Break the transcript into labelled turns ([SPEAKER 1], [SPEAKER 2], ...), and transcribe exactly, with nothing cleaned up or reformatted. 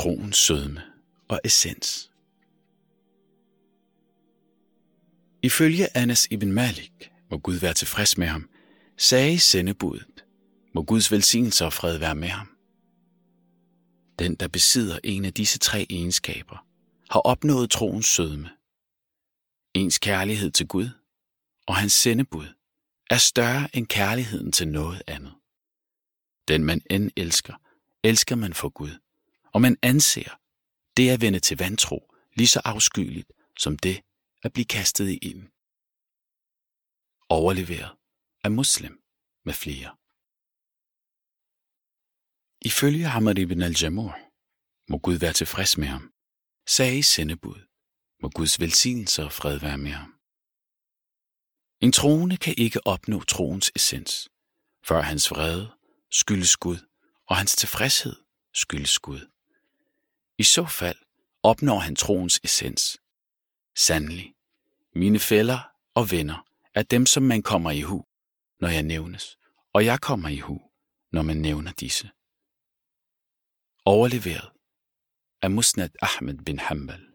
[SPEAKER 1] troens sødme og essens. Ifølge Anas ibn Malik, må Gud være tilfreds med ham, sagde sendebuddet, må Guds velsignelse og fred være med ham. Den, der besidder en af disse tre egenskaber, har opnået troens sødme. Ens kærlighed til Gud og hans sendebud er større end kærligheden til noget andet. Den man end elsker, elsker man for Gud, og man anser det at vende til vantro lige så afskyeligt som det at blive kastet i ilden. Overleveret af Muslim med flere. Ifølge Hamad ibn al-Jamur, må Gud være tilfreds med ham, sagde sendebud, må Guds velsignelse og fred være med ham. En troende kan ikke opnå troens essens, før hans vrede skyldes Gud, og hans tilfredshed skyldes Gud. I så fald opnår han troens essens. Sandelig, mine fæller og venner er dem, som man kommer i hu, når jeg nævnes, og jeg kommer i hu, når man nævner disse. Overleveret af Musnad Ahmed bin Hanbal.